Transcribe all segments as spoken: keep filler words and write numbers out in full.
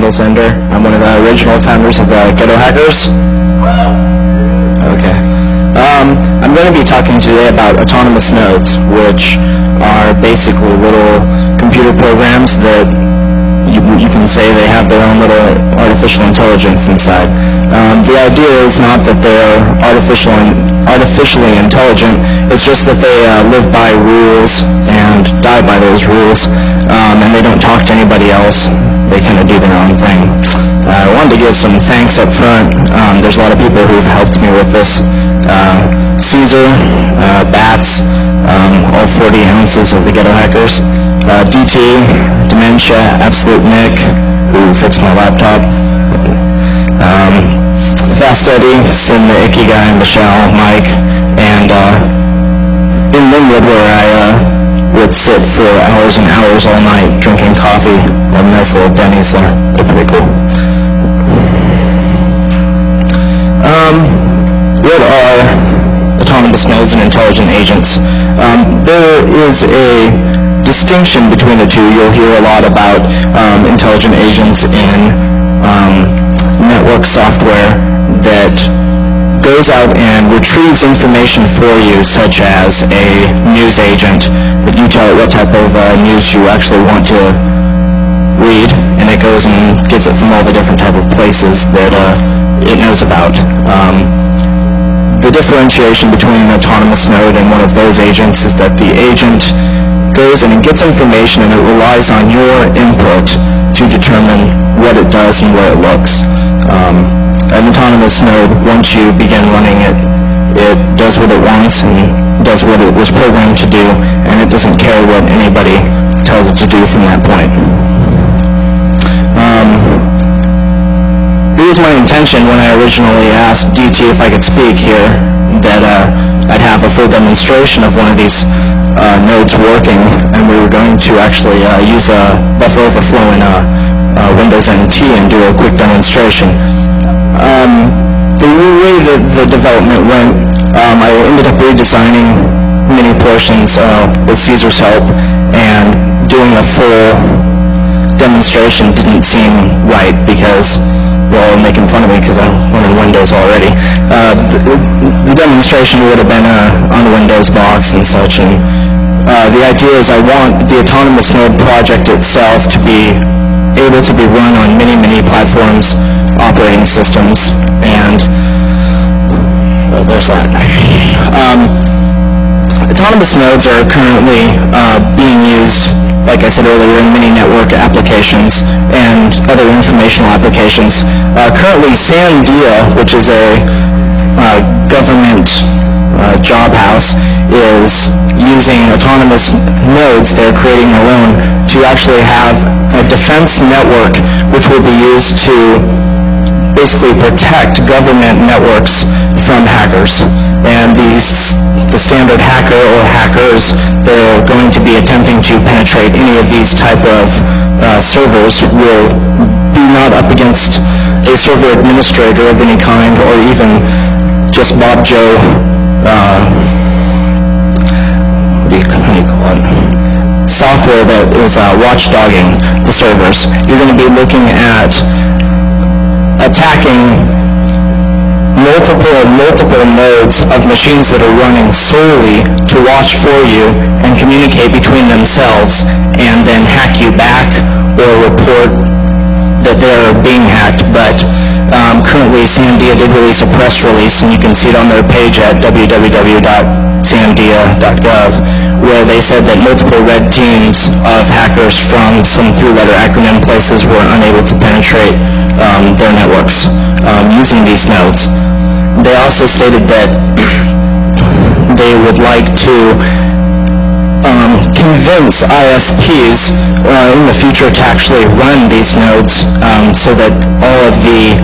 Randall Zender. I'm one of the original founders of uh, Ghetto Hackers. Okay. Um, I'm going to be talking today about autonomous nodes, which are basically little computer programs that you, you can say they have their own little artificial intelligence inside. Um, the idea is not that they're artificial and artificially intelligent, it's just that they uh, live by rules and die by those rules, um, and they don't talk to anybody else. They kind of do their own thing. Uh, I wanted to give some thanks up front. Um, there's a lot of people who've helped me with this. Uh, Caesar, uh, Bats, um, all forty ounces of the Ghetto Hackers, uh, D T, Dementia, Absolute Nick, who fixed my laptop, um, Fast Eddie, Sin the Icky Guy, Michelle, Mike, and uh, in Linwood, where I uh, would sit for hours and hours all night drinking coffee at nice little Denny's there. They're pretty cool. Um, what are autonomous nodes and intelligent agents? Um, there is a distinction between the two. You'll hear a lot about um, intelligent agents in um, network software that goes out and retrieves information for you, such as a news agent. You tell it what type of uh, news you actually want to read, and it goes and gets it from all the different type of places that uh, it knows about. Um, the differentiation between an autonomous node and one of those agents is that the agent goes and it gets information and it relies on your input to determine what it does and where it looks. Um, an autonomous node, once you begin running it, it does what it wants and does what it was programmed to do, and it doesn't care what anybody tells it to do from that point. Um, it was my intention when I originally asked D T if I could speak here that uh, I'd have a full demonstration of one of these uh, nodes working, and we were going to actually uh, use a buffer overflow in uh, uh, Windows N T and do a quick demonstration. Um, the way that the development went, um, I ended up redesigning many portions uh, with Caesar's help, and doing a full demonstration didn't seem right because, well, making fun of me because I'm running Windows already. Uh, the, the demonstration would have been uh, on the Windows box and such, and uh, the idea is I want the autonomous node project itself to be able to be run on many, many platforms, operating systems, and oh, there's that. Um, autonomous nodes are currently uh, being used, like I said earlier, in many network applications and other informational applications. Uh, currently, Sandia, which is a uh, government uh, job house, is using autonomous nodes. They're creating their own to actually have a defense network which will be used to basically protect government networks from hackers. And these, the standard hacker or hackers, they're going to be attempting to penetrate any of these type of uh, servers will be not up against a server administrator of any kind, or even just Bob Joe, uh, what do you, what do you call it? software that is uh, watchdogging the servers. You're going to be looking at attacking multiple, multiple nodes of machines that are running solely to watch for you and communicate between themselves, and then hack you back or report that they're being hacked. But um, currently Sandia did release a press release, and you can see it on their page at w w w dot sandia dot gov, where they said that multiple red teams of hackers from some three-letter acronym places were unable to penetrate um, their networks um, using these nodes. They also stated that they would like to um, convince I S Ps uh, in the future to actually run these nodes um, so that all of the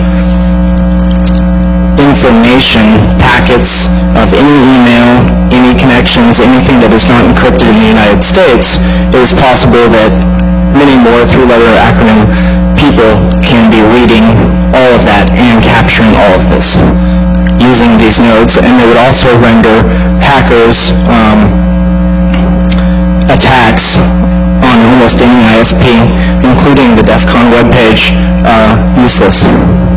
information packets of any email, any connections, anything that is not encrypted in the United States, it is possible that many more three-letter acronym people can be reading all of that and capturing all of this using these nodes. And they would also render hackers um, attacks on almost any I S P, including the DEF CON webpage, uh, useless.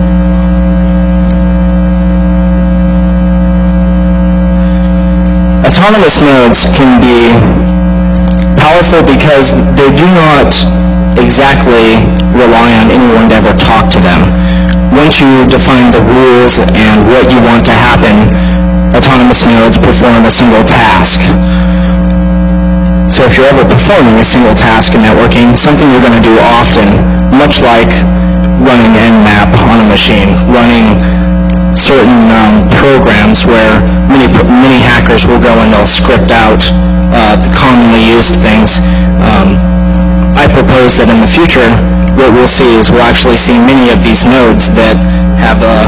Autonomous nodes can be powerful because they do not exactly rely on anyone to ever talk to them. Once you define the rules and what you want to happen, autonomous nodes perform a single task. So if you're ever performing a single task in networking, something you're going to do often, much like running Nmap on a machine, running certain um, programs where many many hackers will go and they'll script out uh, the commonly used things. Um, I propose that in the future, what we'll see is we'll actually see many of these nodes that have a,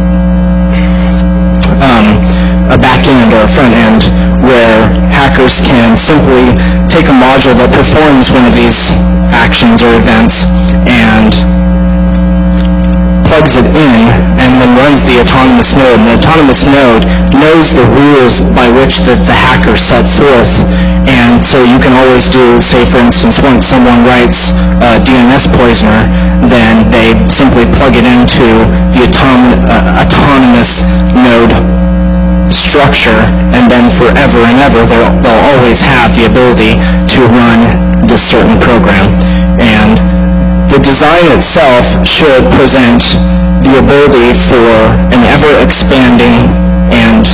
um, a back end or a front end where hackers can simply take a module that performs one of these actions or events and plugs it in and then runs the autonomous node. And the autonomous node knows the rules by which the, the hacker set forth, and so you can always do, say for instance, once someone writes a D N S poisoner, then they simply plug it into the autom uh, autonomous node structure, and then forever and ever they'll, they'll always have the ability to run this certain program. And the design itself should present the ability for an ever-expanding and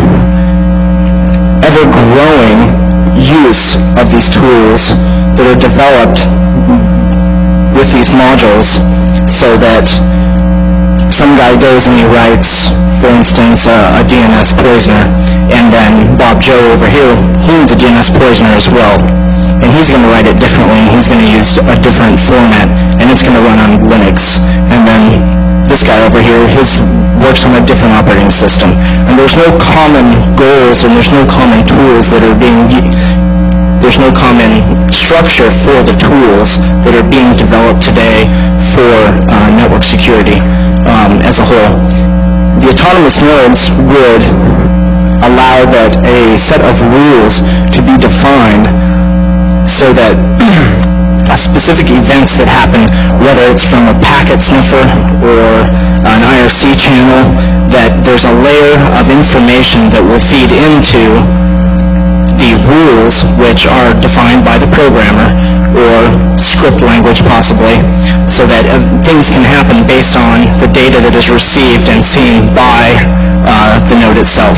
ever-growing use of these tools that are developed with these modules, so that some guy goes and he writes, for instance, uh, a D N S poisoner, and then Bob Joe over here, he needs a D N S poisoner as well. And he's going to write it differently, and he's going to use a different format, and it's going to run on Linux. And then this guy over here, his works on a different operating system. And there's no common goals, and there's no common tools that are being, there's no common structure for the tools that are being developed today for uh, network security um, as a whole. The autonomous nodes would allow that a set of rules to be defined so that specific events that happen, whether it's from a packet sniffer or an I R C channel, that there's a layer of information that will feed into the rules, which are defined by the programmer or script language possibly, so that uh, things can happen based on the data that is received and seen by uh, the node itself.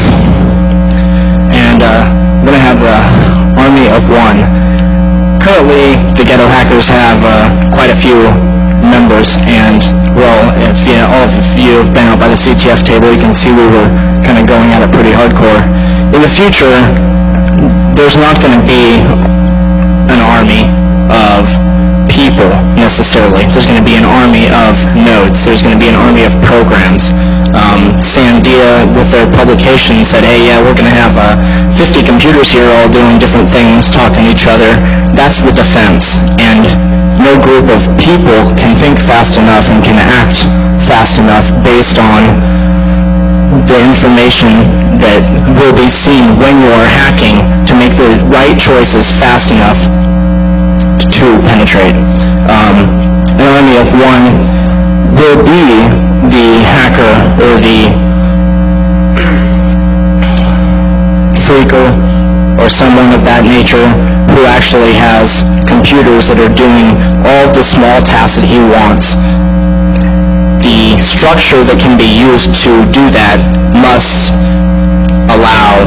And uh, I'm going to have the army of one. Currently, the Ghetto Hackers have uh, quite a few members, and, well, if you know, all of you have been out by the C T F table, you can see we were kind of going at it pretty hardcore. In the future, there's not going to be an army of people, necessarily. There's going to be an army of nodes. There's going to be an army of programs. Um, Sandia, with their publication, said, hey, yeah, we're going to have uh, fifty computers here all doing different things, talking to each other. That's the defense. And no group of people can think fast enough and can act fast enough based on the information that will be seen when you are hacking to make the right choices fast enough to penetrate. Um, an army of one will be the hacker or the freaker or someone of that nature who actually has computers that are doing all the small tasks that he wants. The structure that can be used to do that must allow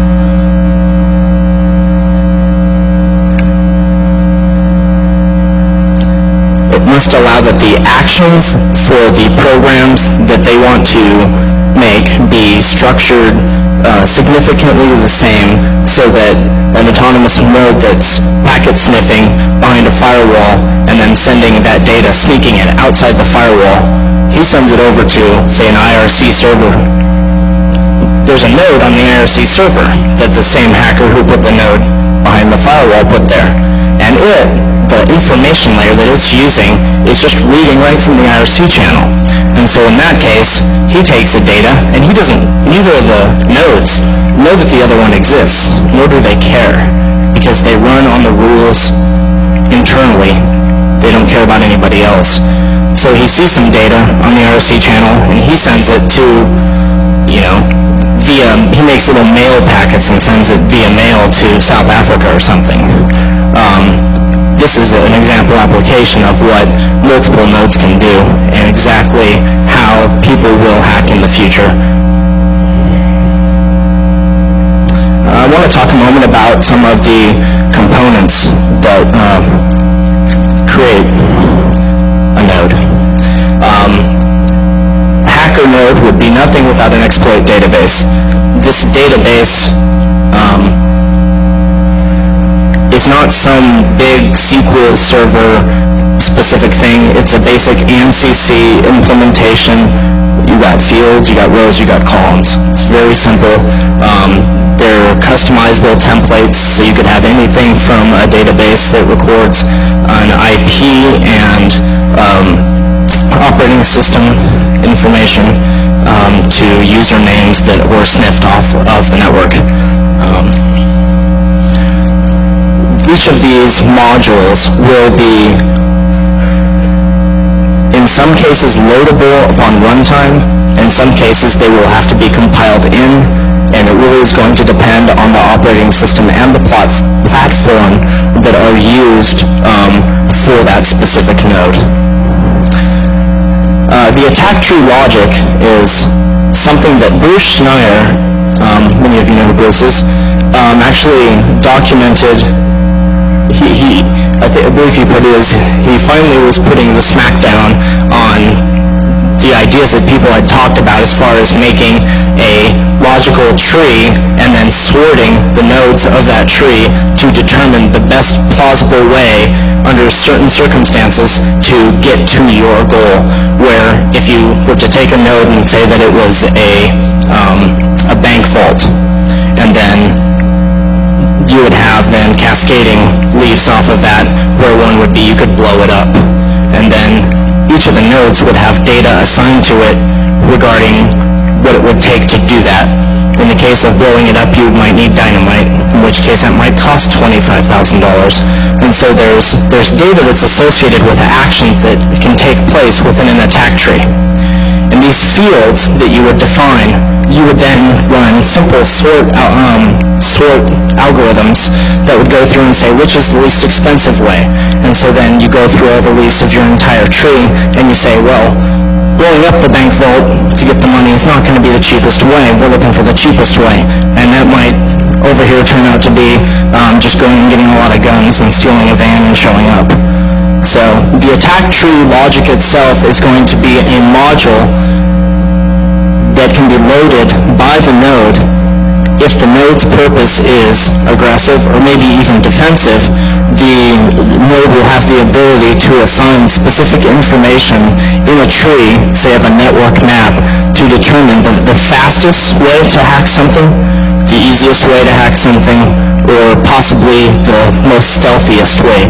it must allow that the actions for the programs that they want to make be structured uh, significantly the same, so that an autonomous node that's packet sniffing behind a firewall and then sending that data, sneaking it outside the firewall, he sends it over to, say, an I R C server. There's a node on the I R C server that the same hacker who put the node behind the firewall put there. And it, the information layer that it's using, is just reading right from the I R C channel. And so in that case, he takes the data, and he doesn't, neither of the nodes know that the other one exists, nor do they care, because they run on the rules internally. They don't care about anybody else. So he sees some data on the I R C channel, and he sends it to, you know, via, he makes little mail packets and sends it via mail to South Africa or something. Um, this is an example application of what multiple nodes can do and exactly how people will hack in the future. Uh, I want to talk a moment about some of the components that uh, create a node. Um, a hacker node would be nothing without an exploit database. This database um, is not some big S Q L Server specific thing. It's a basic ANSI C implementation. You got fields, you got rows, you got columns. It's very simple. Um, they're customizable templates, so you could have anything from a database that records an I P and um, operating system information um, to usernames that were sniffed off of the network. Um, each of these modules will be, in some cases, loadable upon runtime. In some cases, they will have to be compiled in, and it really is going to depend on the operating system and the plat platform that are used um, for that specific node. Uh, the attack tree logic is something that Bruce Schneier, um, many of you know who Bruce is, um, actually documented. He, he I, th I believe he put his, he finally was putting the smackdown on the ideas that people had talked about as far as making a logical tree and then sorting the nodes of that tree to determine the best plausible way under certain circumstances to get to your goal. Where if you were to take a node and say that it was a, um, a bank vault, and then you would have then cascading leaves off of that, where one would be you could blow it up. And then each of the nodes would have data assigned to it regarding what it would take to do that. In the case of blowing it up, you might need dynamite, in which case that might cost twenty-five thousand dollars. And so there's, there's data that's associated with actions that can take place within an attack tree. And these fields that you would define, you would then run simple sort, um, sort algorithms that would go through and say which is the least expensive way. And so then you go through all the leaves of your entire tree and you say, well, blowing up the bank vault to get the money is not going to be the cheapest way. We're looking for the cheapest way. And that might over here turn out to be um, just going and getting a lot of guns and stealing a van and showing up. So the attack tree logic itself is going to be a module that can be loaded by the node. If the node's purpose is aggressive or maybe even defensive, the node will have the ability to assign specific information in a tree, say of a network map, to determine the, the fastest way to hack something, the easiest way to hack something, or possibly the most stealthiest way.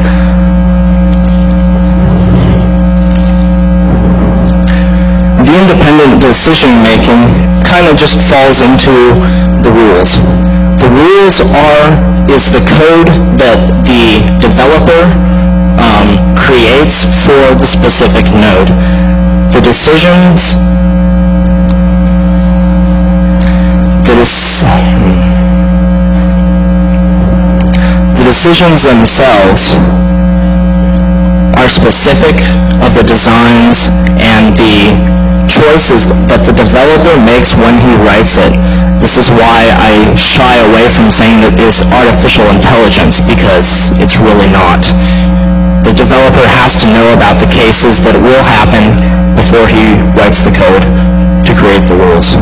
The independent decision-making kind of just falls into the rules. The rules are, is the code that the developer um, creates for the specific node. The decisions, the, dec the decisions themselves are specific of the designs and the choices that the developer makes when he writes it. This is why I shy away from saying that it's artificial intelligence, because it's really not. The developer has to know about the cases that will happen before he writes the code to create the rules.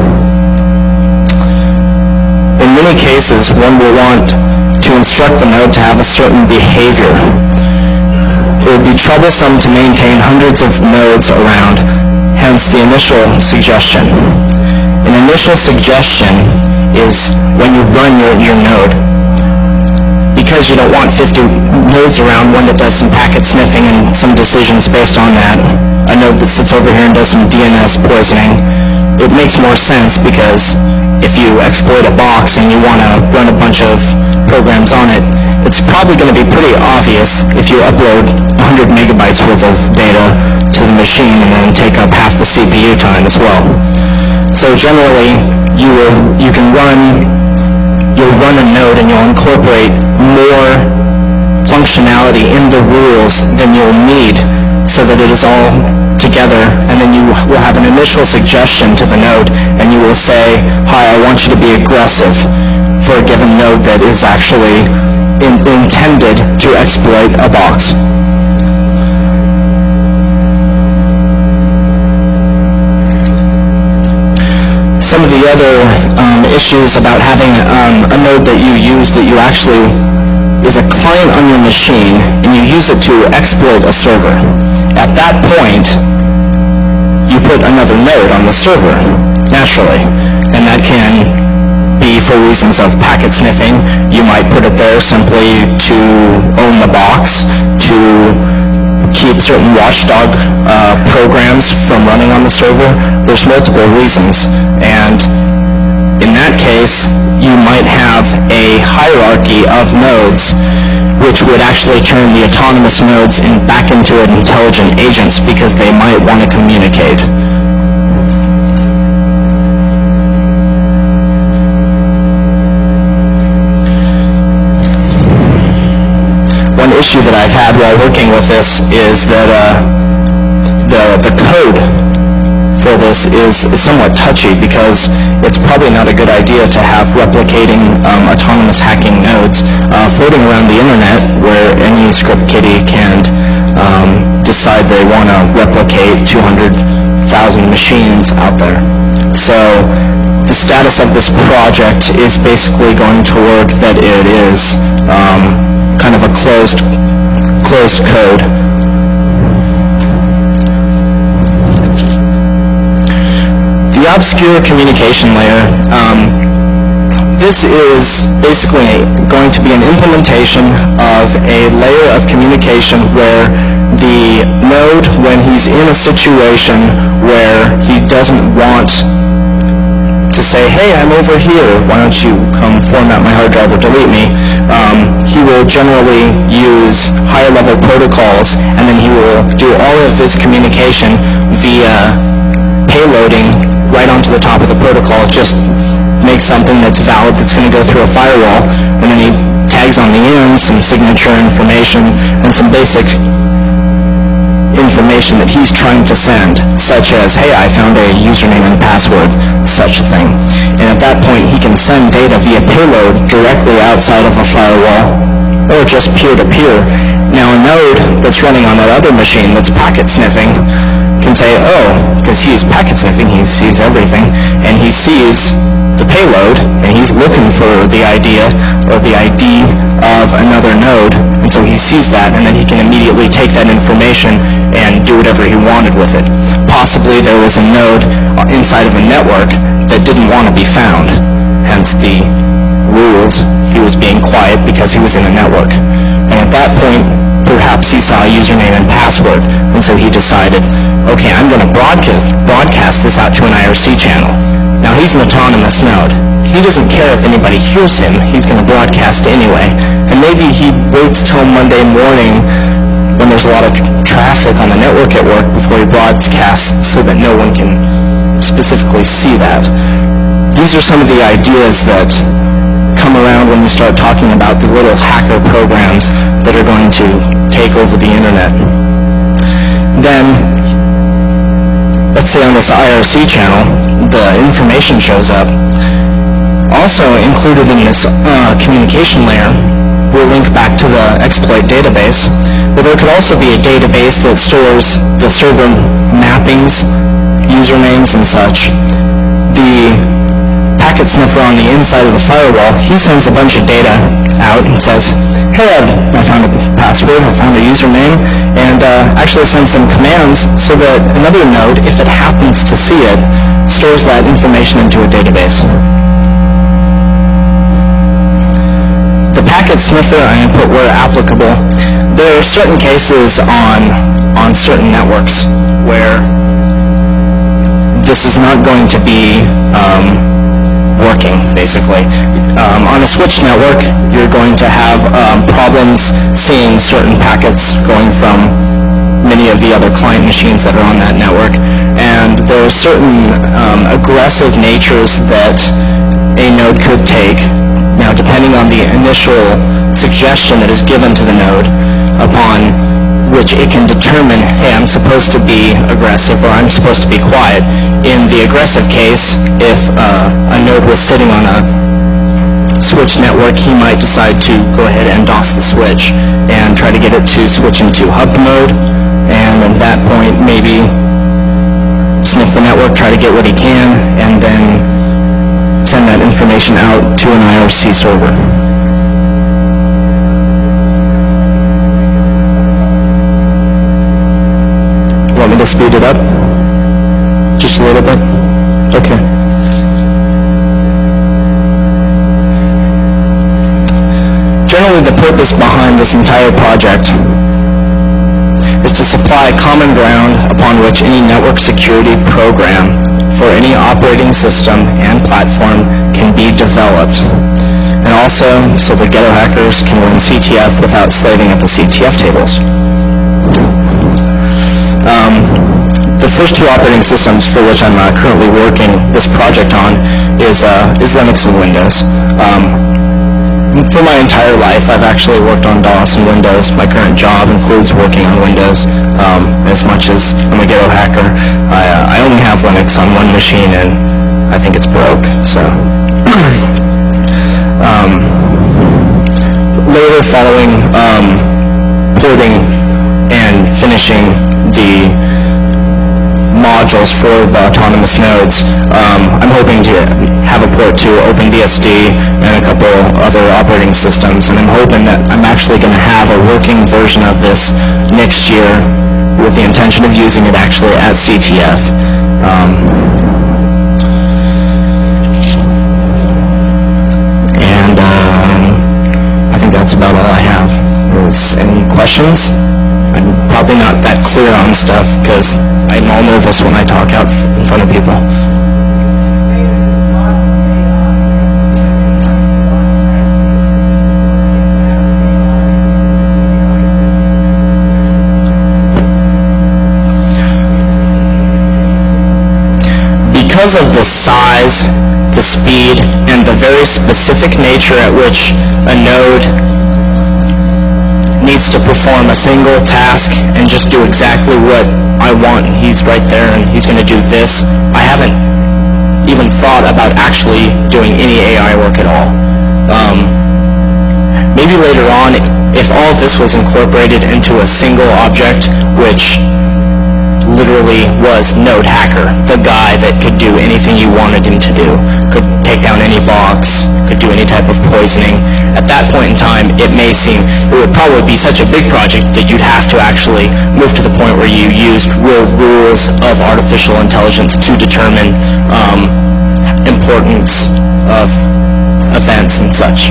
In many cases, one will want to instruct the node to have a certain behavior. It would be troublesome to maintain hundreds of nodes around, hence the initial suggestion. An initial suggestion is when you run your, your node. Because you don't want fifty nodes around, one that does some packet sniffing and some decisions based on that, a node that sits over here and does some D N S poisoning, it makes more sense, because if you exploit a box and you want to run a bunch of programs on it, it's probably going to be pretty obvious if you upload one hundred megabytes worth of data to the machine and then take up half the C P U time as well. So generally, you will you can run you'll run a node and you'll incorporate more functionality in the rules than you'll need, so that it is all together, and then you will have an initial suggestion to the node, and you will say, hi, I want you to be aggressive for a given node that is actually in, intended to exploit a box. Some of the other um, issues about having um, a node that you use that you actually is a client on your machine, and you use it to exploit a server. At that point, you put another node on the server, naturally, and that can be for reasons of packet sniffing. You might put it there simply to own the box, to keep certain watchdog uh, programs from running on the server. There's multiple reasons, and in that case, you might have a hierarchy of nodes which would actually turn the autonomous nodes in back into intelligent agents because they might want to communicate. One issue that I've had while working with this is that uh, the, the code for this is, is somewhat touchy, because it's probably not a good idea to have replicating um, autonomous hacking nodes uh, floating around the internet where any script kiddie can um, decide they want to replicate two hundred thousand machines out there. So the status of this project is basically going to work that it is um, kind of a closed, closed code. The obscure communication layer, um, this is basically going to be an implementation of a layer of communication where the node, when he's in a situation where he doesn't want to say, hey, I'm over here, why don't you come format my hard drive or delete me, um, he will generally use higher level protocols, and then he will do all of his communication via payloading right onto the top of the protocol. Just make something that's valid, that's going to go through a firewall, and then he tags on the end some signature information and some basic information that he's trying to send, such as, hey, I found a username and password, such a thing. And at that point, he can send data via payload directly outside of a firewall, or just peer-to-peer. Now, a node that's running on that other machine that's packet sniffing can say, oh, because he's packet sniffing, he sees everything, and he sees the payload, and he's looking for the idea or the I D of another node, and so he sees that, and then he can immediately take that information and do whatever he wanted with it. Possibly there was a node inside of a network that didn't want to be found, hence the rules. He was being quiet because he was in a network. And at that point, perhaps he saw a username and password, and so he decided, okay, I'm going to broadcast, broadcast this out to an I R C channel. Now, he's an autonomous node. He doesn't care if anybody hears him. He's going to broadcast anyway. And maybe he waits till Monday morning when there's a lot of traffic on the network at work before he broadcasts so that no one can specifically see that. These are some of the ideas that come around when you start talking about the little hacker programs that are going to take over the internet. Then, let's say on this I R C channel, the information shows up. Also included in this uh, communication layer, we'll link back to the exploit database, but there could also be a database that stores the server mappings, usernames, and such. The packet sniffer on the inside of the firewall, he sends a bunch of data out and says, hey, I found a password, I found a username, and uh, actually sends some commands so that another node, if it happens to see it, stores that information into a database. The packet sniffer, I'm going to put where applicable. There are certain cases on, on certain networks where this is not going to be um, working, basically. basically. Um, on a switch network, you're going to have um, problems seeing certain packets going from many of the other client machines that are on that network. And there are certain um, aggressive natures that a node could take. Now, depending on the initial suggestion that is given to the node, upon which it can determine, hey, I'm supposed to be aggressive or I'm supposed to be quiet. In the aggressive case, if uh, a node was sitting on a switch network, he might decide to go ahead and DOS the switch and try to get it to switch into hub mode, and at that point maybe sniff the network, try to get what he can, and then send that information out to an I R C server. Want me to speed it up? Just a little bit? Okay. Generally, the purpose behind this entire project is to supply common ground upon which any network security program for any operating system and platform can be developed, and also so that ghetto hackers can win C T F without slaving at the C T F tables. Um, the first two operating systems for which I'm uh, currently working this project on is, uh, is Linux and Windows. Um, for my entire life, I've actually worked on DOS and Windows. My current job includes working on Windows. Um, as much as I'm a ghetto hacker, I, uh, I only have Linux on one machine, and I think it's broke. So, um, later, following um, porting and finishing the modules for the autonomous nodes, um, I'm hoping to have a port to OpenBSD and a couple other operating systems, and I'm hoping that I'm actually going to have a working version of this next year with the intention of using it actually at C T F. Um, and um, I think that's about all I have. Is any questions? I'm probably not that clear on stuff because I'm all nervous when I talk out in front of people. Because of the size, the speed, and the very specific nature at which a node needs to perform a single task and just do exactly what I want, and he's right there and he's going to do this, I haven't even thought about actually doing any A I work at all. Um, maybe later on, if all of this was incorporated into a single object, which literally was Node Hacker, the guy that could do anything you wanted him to do, could take down any box, could do any type of poisoning. At that point in time, it may seem, it would probably be such a big project that you'd have to actually move to the point where you used real rules of artificial intelligence to determine um, importance of events and such.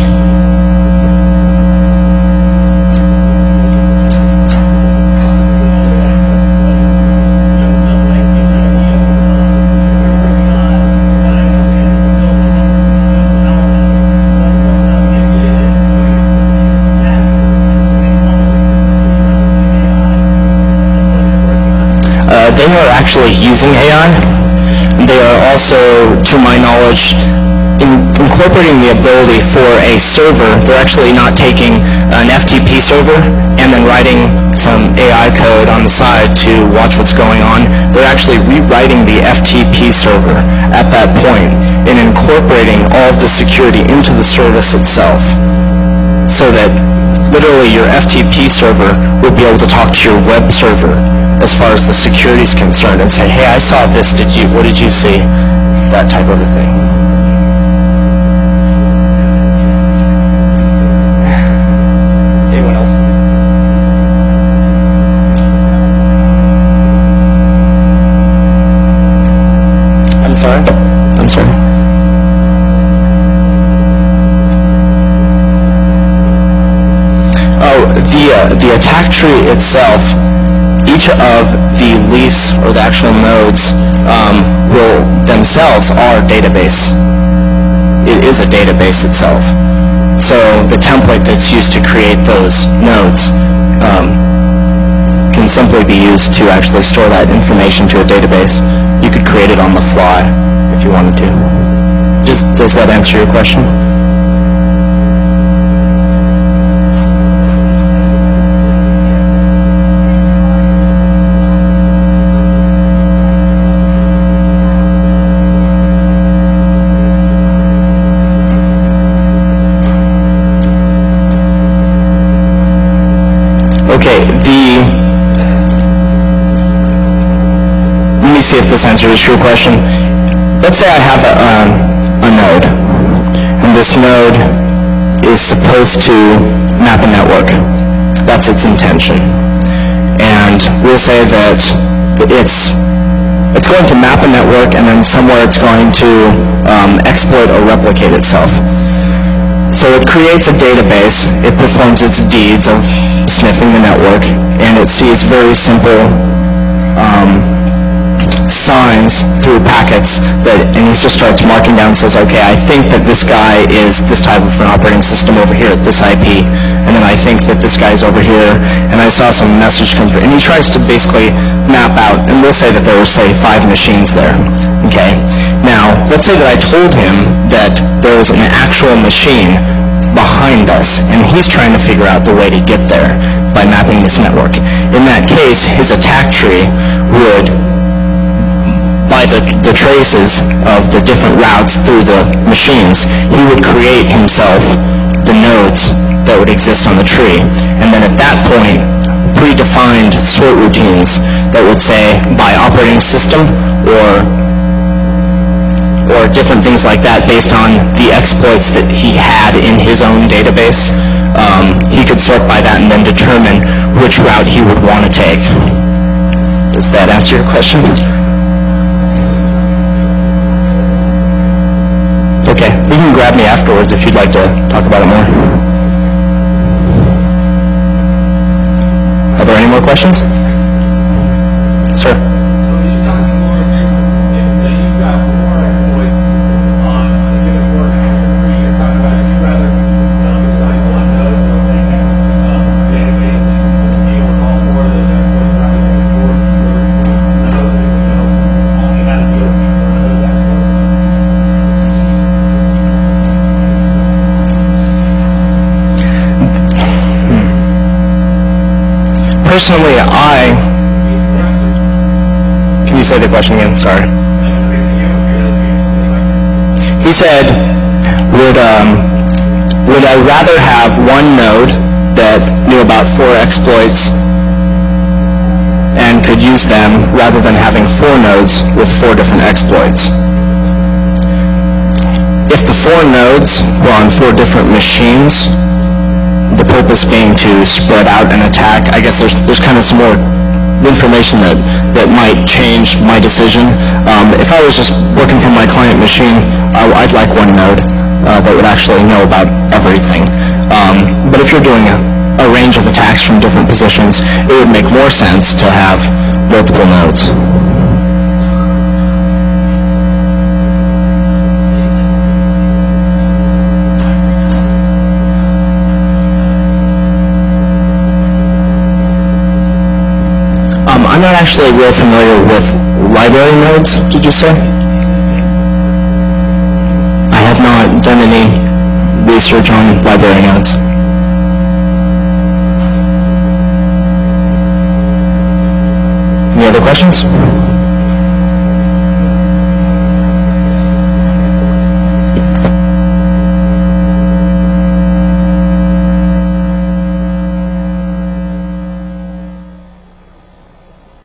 They are actually using A I. They are also, to my knowledge, in incorporating the ability for a server. They're actually not taking an F T P server and then writing some A I code on the side to watch what's going on. They're actually rewriting the F T P server at that point and incorporating all of the security into the service itself, so that literally your F T P server would be able to talk to your web server as far as the security is concerned and say, hey, I saw this, did you, what did you see? That type of a thing. Anyone else? I'm sorry? I'm sorry. Oh, the, uh, the attack tree itself, each of the leafs or the actual nodes um, will themselves are database. it is a database itself. So the template that's used to create those nodes um, can simply be used to actually store that information to a database. You could create it on the fly if you wanted to. Does, does that answer your question? Okay, the, let me see if this answers your question. Let's say I have a, um, a node, and this node is supposed to map a network. That's its intention. And we'll say that it's, it's going to map a network, and then somewhere it's going to um, exploit or replicate itself. So it creates a database, it performs its deeds of sniffing the network, and it sees very simple um, signs through packets that, and he just starts marking down and says, okay, I think that this guy is this type of an operating system over here at this I P, and then I think that this guy's over here, and I saw some message come through, and he tries to basically map out, and we'll say that there were, say, five machines there, okay? Now, let's say that I told him that there was an actual machine behind us, and he's trying to figure out the way to get there by mapping this network. In that case, his attack tree would, by the, the traces of the different routes through the machines, he would create himself the nodes that would exist on the tree. And then at that point, predefined sort routines that would say by operating system or or different things like that based on the exploits that he had in his own database, um, he could sort by that and then determine which route he would want to take. Does that answer your question? Okay, you can grab me afterwards if you'd like to talk about it more. Are there any more questions? Sir? Personally, I... Can you say the question again? Sorry. He said, would, um, would I rather have one node that knew about four exploits and could use them rather than having four nodes with four different exploits? If the four nodes were on four different machines, the purpose being to spread out and attack, I guess there's there's kind of some more information that, that might change my decision. Um, if I was just working from my client machine, I, I'd like one node uh, that would actually know about everything. Um, but if you're doing a, a range of attacks from different positions, it would make more sense to have multiple nodes. I'm not actually real familiar with library nodes, did you say? I have not done any research on library nodes. Any other questions?